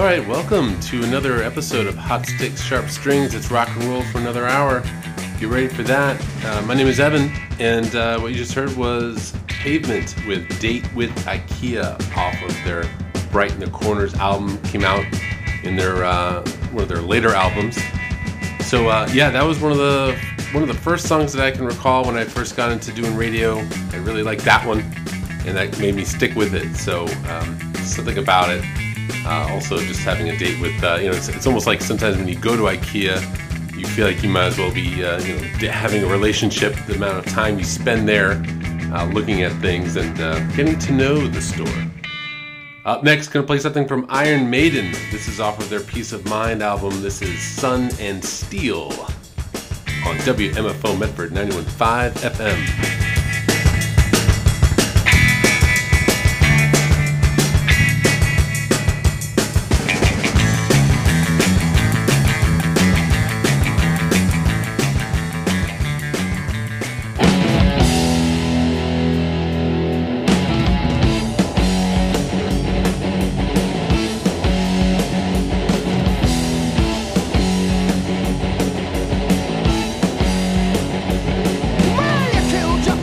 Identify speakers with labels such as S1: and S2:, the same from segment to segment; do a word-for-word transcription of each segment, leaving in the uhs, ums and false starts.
S1: All right, welcome to another episode of Hot Sticks, Sharp Strings. It's rock and roll for another hour. Get ready for that. Uh, my name is Evan, and uh, what you just heard was Pavement with Date with IKEA off of their Bright in the Corners album. Came out in their uh, one of their later albums. So uh, yeah, that was one of the one of the first songs that I can recall when I first got into doing radio. I really liked that one, and that made me stick with it. So um, something about it. Uh, also, just having a date with, uh, you know, it's, it's almost like sometimes when you go to IKEA, you feel like you might as well be, uh, you know, having a relationship, the amount of time you spend there uh, looking at things and uh, getting to know the store. Up next, going to play something from Iron Maiden. This is off of their Peace of Mind album. This is Sun and Steel on W M F O Medford ninety-one point five F M.
S2: Well, you killed your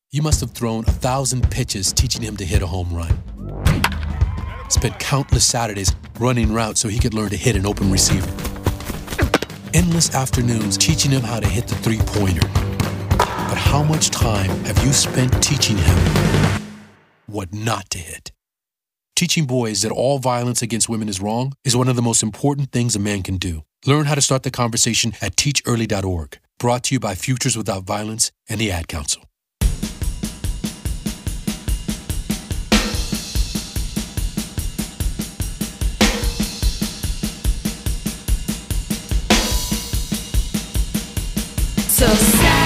S2: You must have thrown a thousand pitches teaching him to hit a home run. Spent countless Saturdays running routes so he could learn to hit an open receiver. Endless afternoons teaching him how to hit the three-pointer. But how much time have you spent teaching him what not to hit? Teaching boys that all violence against women is wrong is one of the most important things a man can do. Learn how to start the conversation at teach early dot org. Brought to you by Futures Without Violence and the Ad Council.
S3: So sad.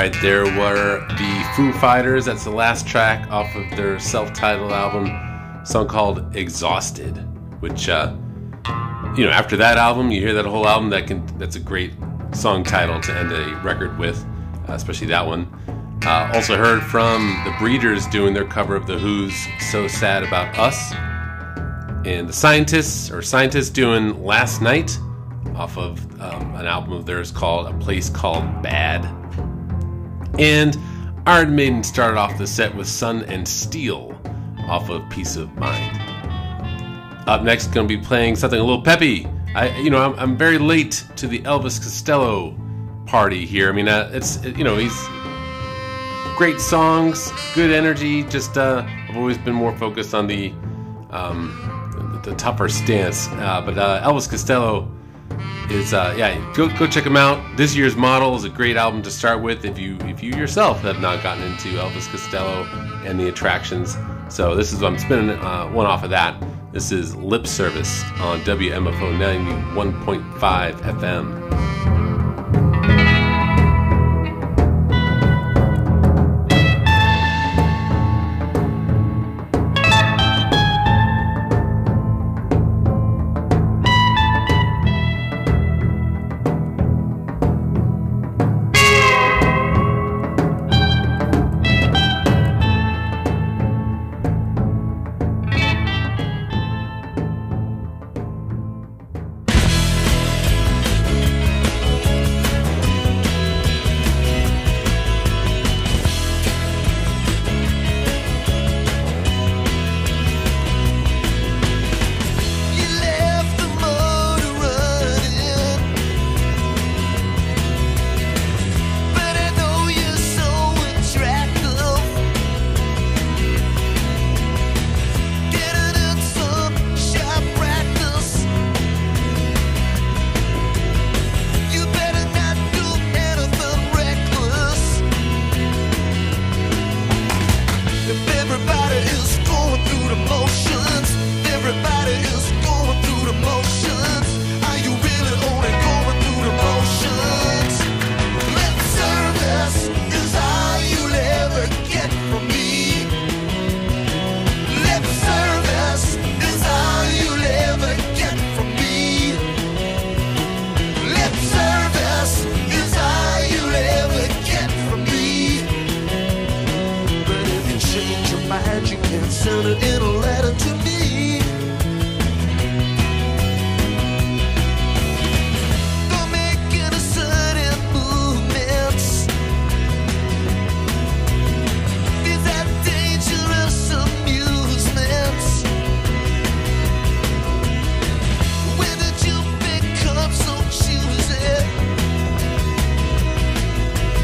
S1: right there were the Foo Fighters. That's the last track off of their self-titled album, a song called Exhausted, which, uh, you know, after that album, you hear that whole album, that can that's a great song title to end a record with, uh, especially that one. Uh, also heard from the Breeders doing their cover of The Who's So Sad About Us. And the Scientists, or Scientists doing Last Night off of um, an album of theirs called A Place Called Bad. And Iron Maiden started off the set with Sun and Steel off of Peace of Mind. Up next, going to be playing something a little peppy. I, you know, I'm, I'm very late to the Elvis Costello party here. I mean, uh, it's, you know, he's great songs, good energy. Just, uh, I've always been more focused on the, um, the, the tougher stance. Uh, but uh, Elvis Costello is, uh, yeah, go go check him out. This Year's Model is a great album to start with if you if you yourself have not gotten into Elvis Costello and the Attractions. So this is, I'm spinning uh, one off of that. This is Lip Service on W M F O ninety-one point five F M.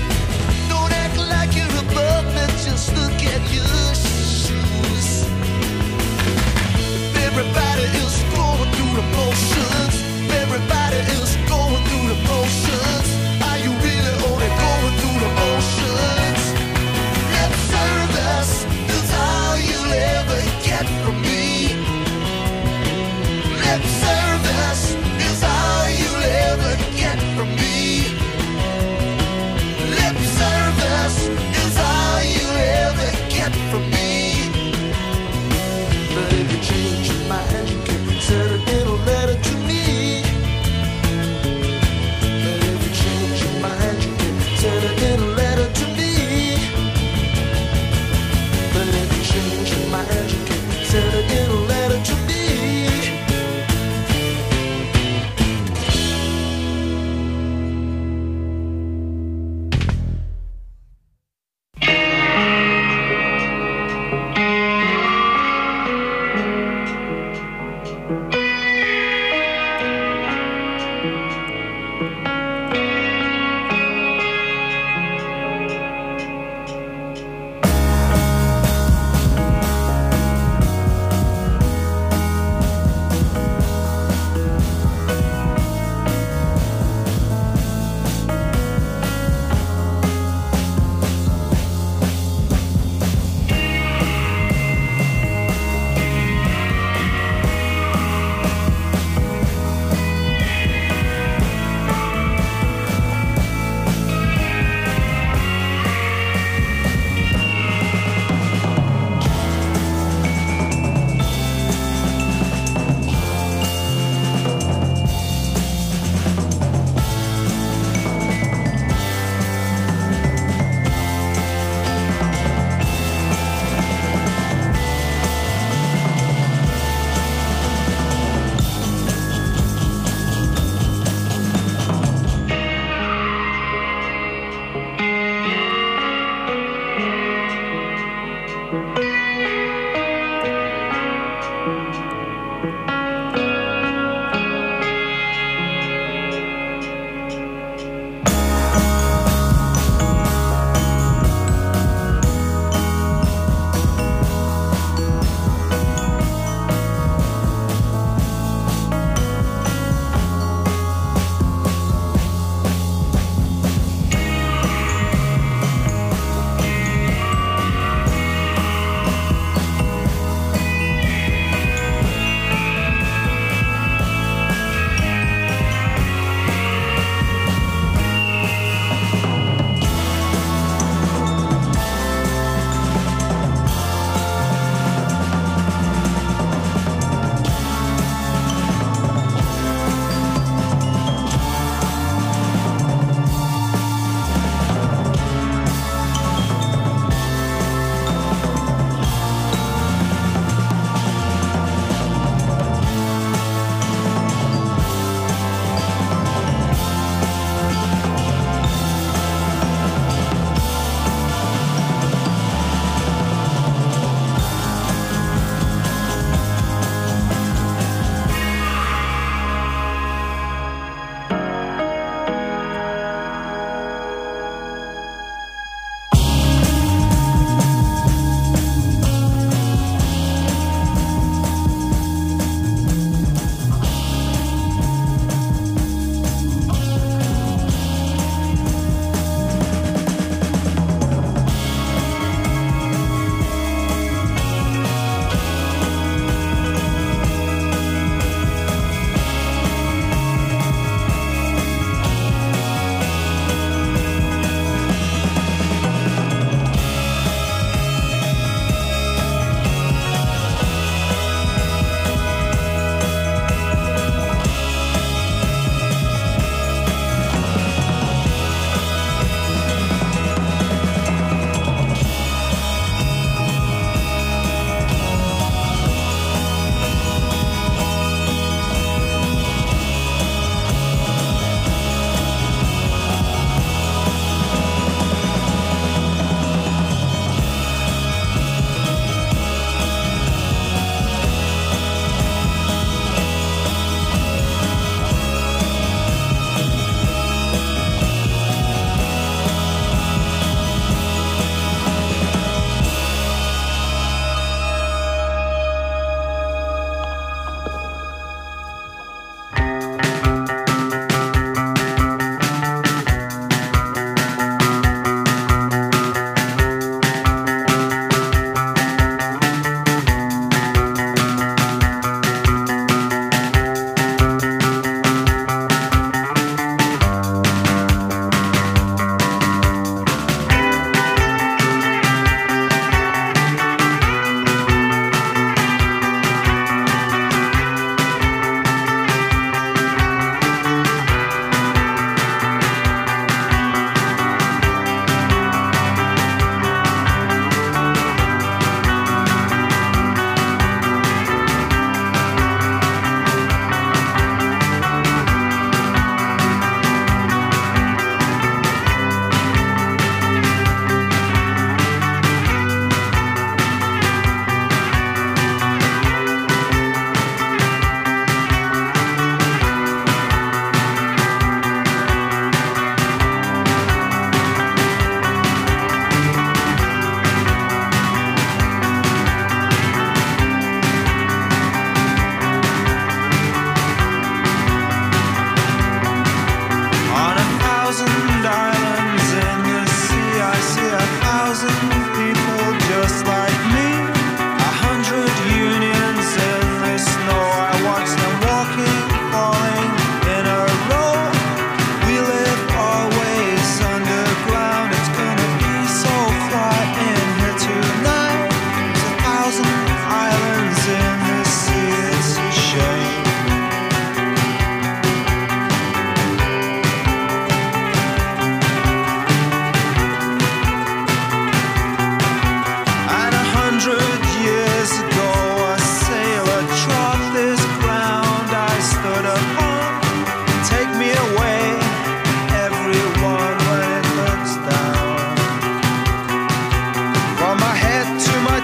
S3: Don't act like you're above me, just look at your shoes.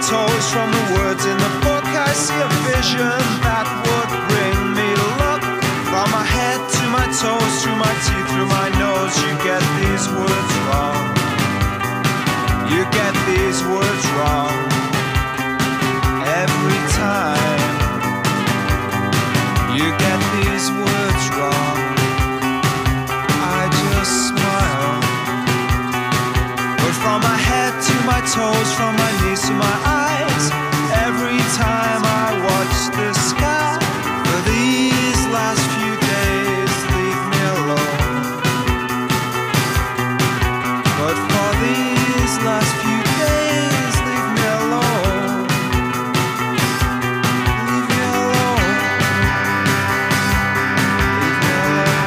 S3: toes from the words in the book. I see a vision that would bring me luck. From my head to my toes, through my teeth, through my nose. You get these words wrong. You get these words wrong every time. You get these words wrong. I just smile. But from my head to my toes, from my knees to my eyes, every time I watch the sky, for these last few days, leave me alone. But for these last few days, leave me alone. Leave me alone. Leave me alone.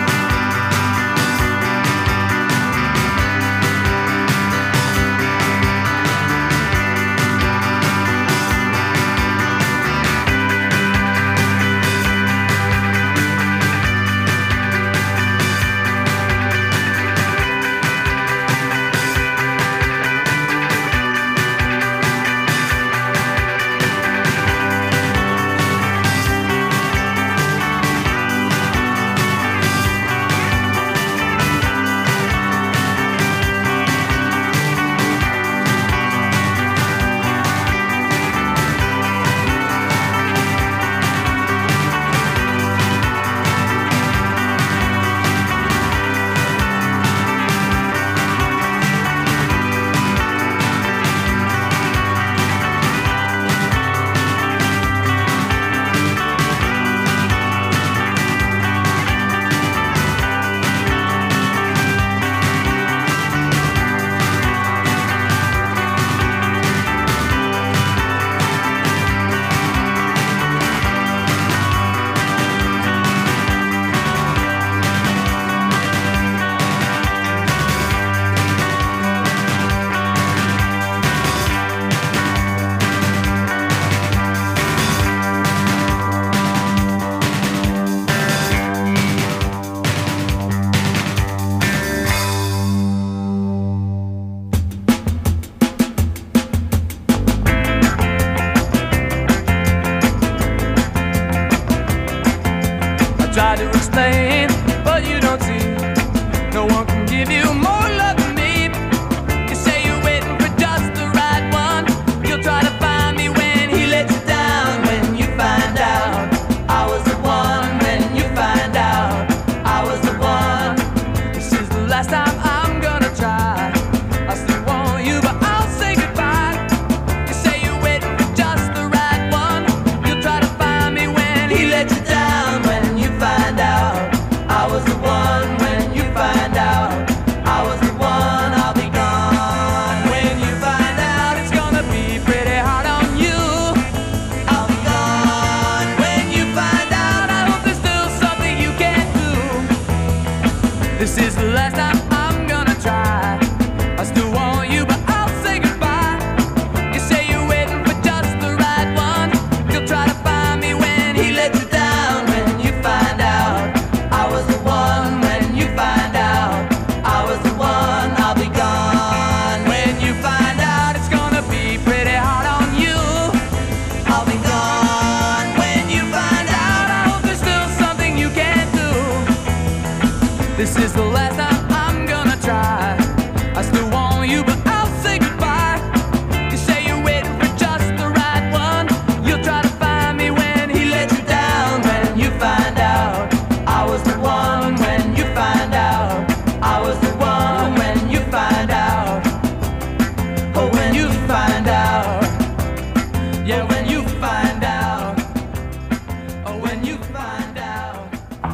S4: Try to explain, but you don't see. No one can give you more love than me. You say you're waiting for just the right one. You'll try to find me when he lets you down. When you find out I was the one. When you find out I was the one. This is the last time I'm gonna try. I still want you, but I'll say goodbye. You say you're waiting for just the right one. You'll try to find me when he lets you down. When you find out I was the one. When you find out I was the one, I'll be gone. When you find out it's gonna be pretty hard on you, I'll be gone. When you find out, I hope there's still something you can do. This is the last time I'm gonna try. I still want you, but I'll say goodbye. You say you're waiting for just the right one. You'll try to find me when he lets you down. When you find out I was the one. When you find out I was the one, I'll be gone. When you find out it's gonna be pretty hard on you, I'll be gone. When you find out, I hope there's still something you can do. This is the last time I'm gonna try. I still want you, but I'll say goodbye. You say you're waiting for just the right one. You'll try to find me when he lets you down. When you find out I was the one. When you find out I was the one. When you find out, oh, when you find out, yeah, when you find out, oh, when you find out.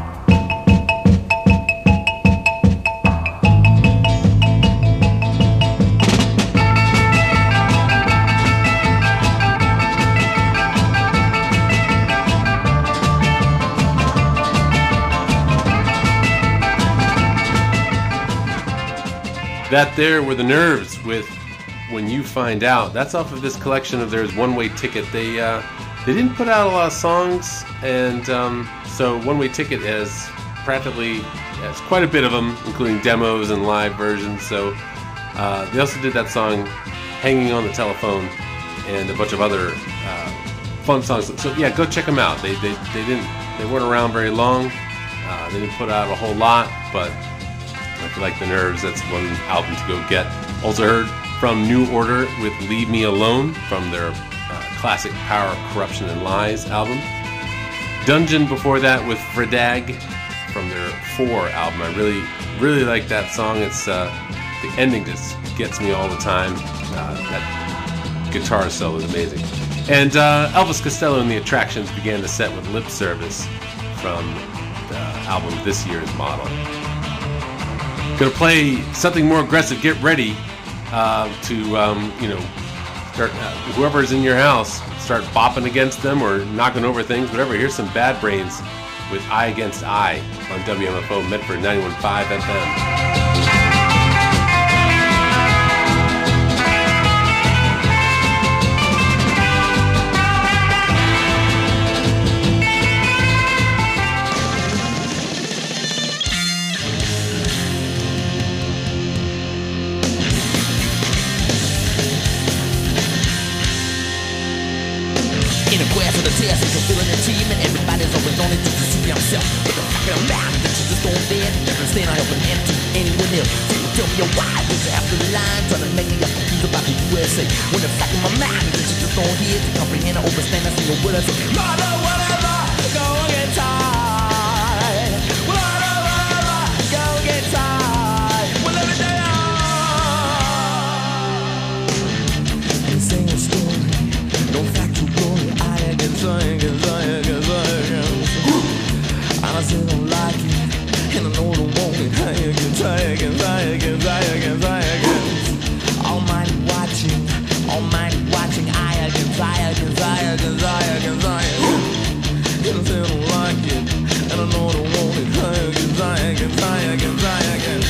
S1: That there were the Nerves with When You Find Out. That's off of this collection of theirs, One Way Ticket. They uh, they didn't put out a lot of songs, and um, so One Way Ticket has practically has quite a bit of them, including demos and live versions. So uh, they also did that song Hanging on the Telephone and a bunch of other uh, fun songs. So yeah, go check them out. They they, they didn't they weren't around very long. Uh, they didn't put out a whole lot, but if you like the Nerves, that's one album to go get. Also heard from New Order with Leave Me Alone from their uh, classic Power, Corruption, and Lies album. Dungeon before that with Fredag from their Four album. I really, really like that song. It's uh, the ending just gets me all the time. Uh, that guitar solo is amazing. And uh, Elvis Costello and the Attractions began the set with Lip Service from the album This Year's Model. Gonna play something more aggressive. Get ready uh, to, um, you know, start. Uh, whoever's in your house, start bopping against them or knocking over things, whatever. Here's some Bad Brains with Eye Against Eye on W M F O Medford ninety-one point five F M.
S5: Test is fulfilling the team, and everybody's always on it just to see himself. But the fucking amount that you just don't dare never stand I help and empty anyone else. So you tell me why did you have to lie, trying to make me up confused about the U S A. When the fuck in my mind that you just don't hear to comprehend or understand a single word I say. Mother, whatever, go get tired. Mother, whatever, go get tired. Well, every day I sing a story, no factual glory. And I still don't like it, and I know I don't want it. Try again, try again, try again, try again, try again. Almighty watching, almighty watching. I again, try again, try again, try again, try again. And I still don't like it, and I know I don't want it. Try again, try again, try again, try again.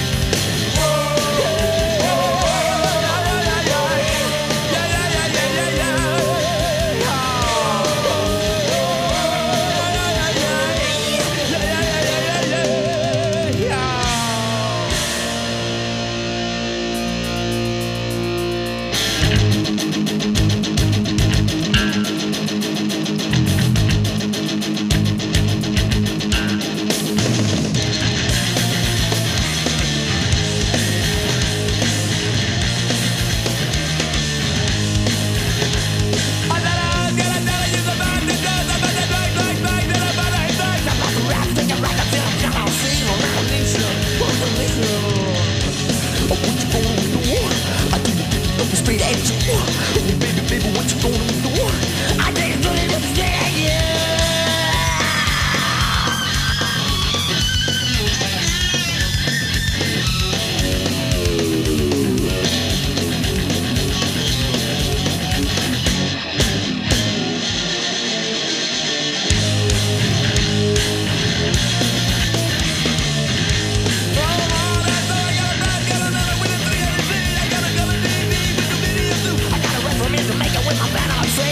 S5: With my band, I'm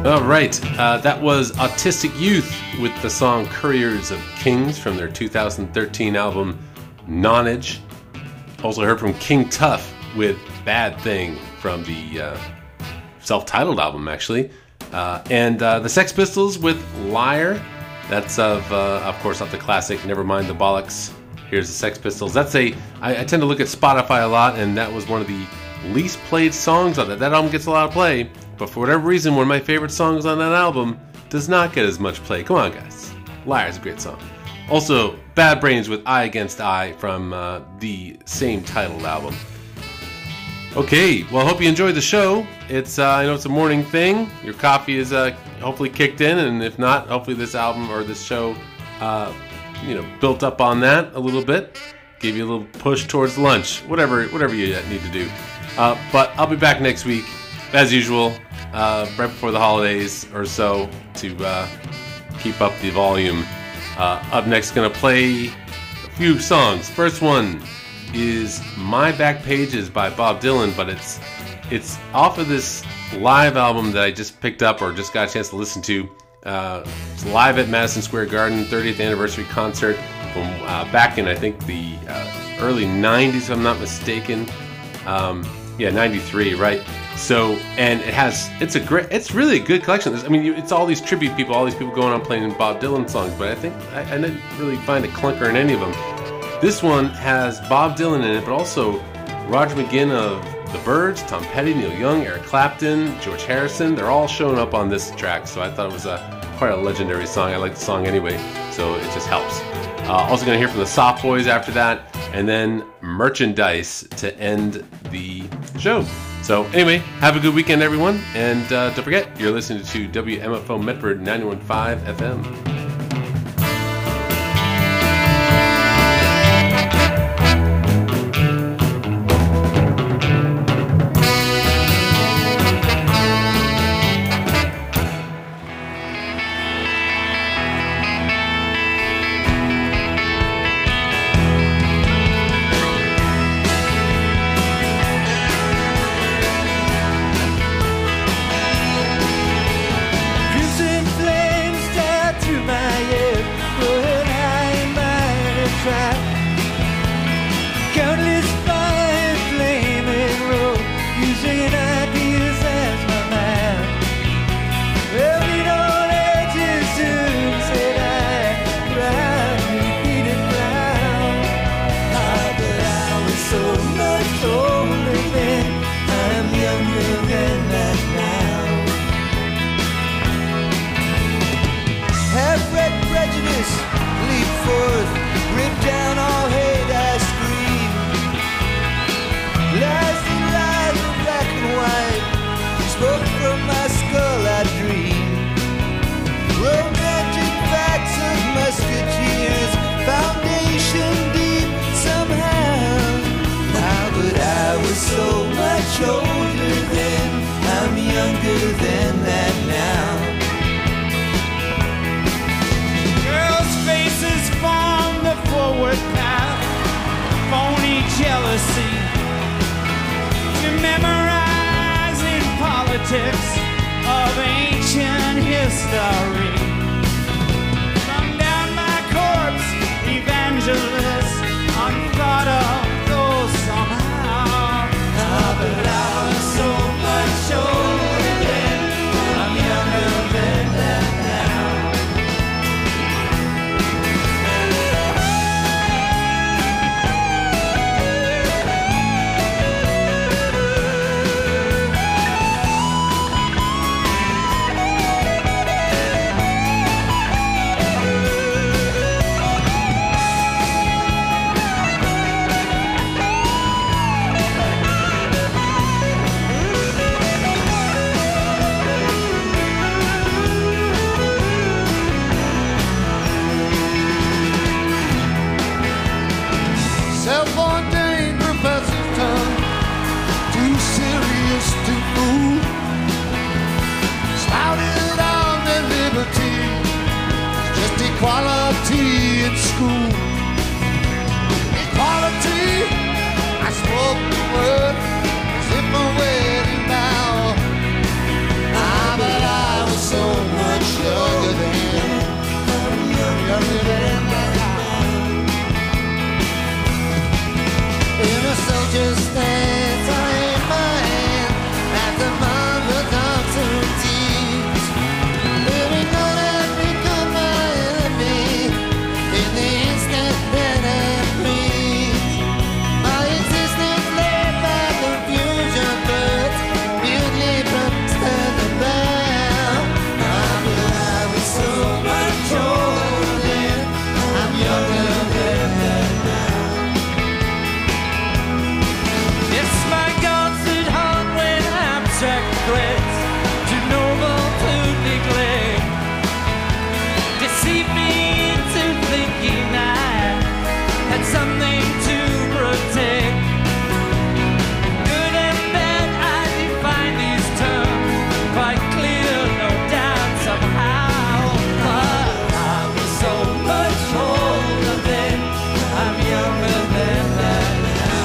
S1: All right, uh, that was Autistic Youth with the song Couriers of Kings from their two thousand thirteen album Nonage. Also heard from King Tuff with Bad Thing from the uh, self-titled album, actually. Uh, and uh, the Sex Pistols with Liar. That's, of uh, of course, off the classic Nevermind the Bollocks. Here's the Sex Pistols. That's a, I, I tend to look at Spotify a lot, and that was one of the least played songs on it. That album gets a lot of play. But for whatever reason, one of my favorite songs on that album does not get as much play. Come on, guys. Liar's a great song. Also, Bad Brains with Eye Against Eye from uh, the same titled album. Okay, well, I hope you enjoyed the show. It's uh, I know it's a morning thing. Your coffee is uh, hopefully kicked in, and if not, hopefully this album or this show, uh, you know, built up on that a little bit. Give you a little push towards lunch. Whatever, whatever you need to do. Uh, but I'll be back next week, as usual. Uh, right before the holidays or so to uh, keep up the volume. Uh, up next, going to play a few songs. First one is My Back Pages by Bob Dylan, but it's it's off of this live album that I just picked up or just got a chance to listen to. Uh, it's live at Madison Square Garden, thirtieth anniversary concert from uh, back in, I think, the uh, early nineties, if I'm not mistaken. Um, yeah, ninety-three, right? So, and it has, it's a great, it's really a good collection. I mean, it's all these tribute people, all these people going on playing Bob Dylan songs, but I think, I, I didn't really find a clunker in any of them. This one has Bob Dylan in it, but also Roger McGuinn of The Byrds, Tom Petty, Neil Young, Eric Clapton, George Harrison. They're all showing up on this track, so I thought it was a quite a legendary song. I like the song anyway, so it just helps. Uh, also going to hear from the Soft Boys after that, and then Merchandise to end the show. So anyway, have a good weekend, everyone, and uh, don't forget, you're listening to W M F O Medford ninety-one point five F M.
S6: Of ancient history, come down my corpse, evangelists, unthought of though somehow. Ah, but I was so much older then, I'm younger than that secrets to noble to neglect. Deceive me into thinking I had something to protect. Good and bad, I define these terms quite clear, no doubt somehow. But I was so much older then, I'm younger than that now.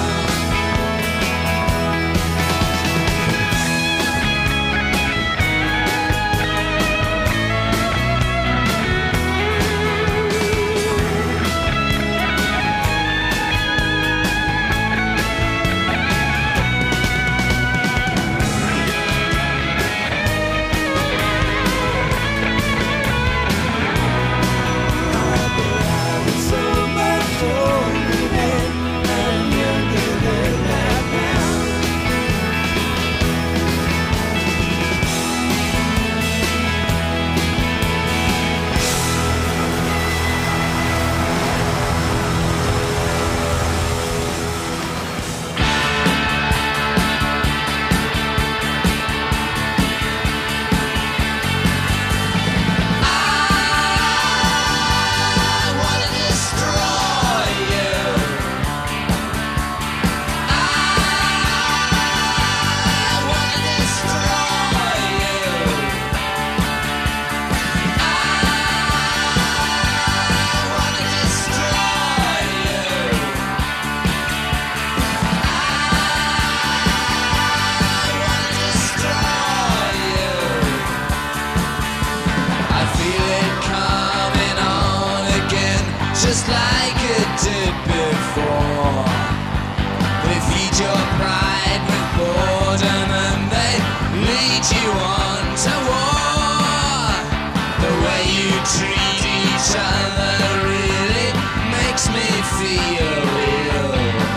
S6: Just like it did before. They feed your pride with boredom and they lead you on to war. The way you treat each other really makes me feel ill.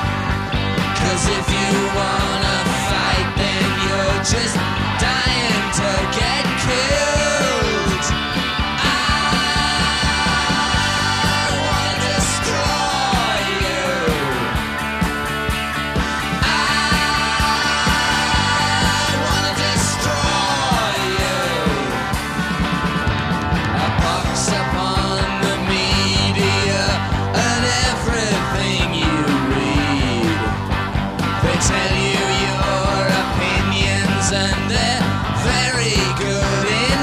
S6: Cause if you wanna fight, then you're just dying to get killed. Tell you your opinions and they're very good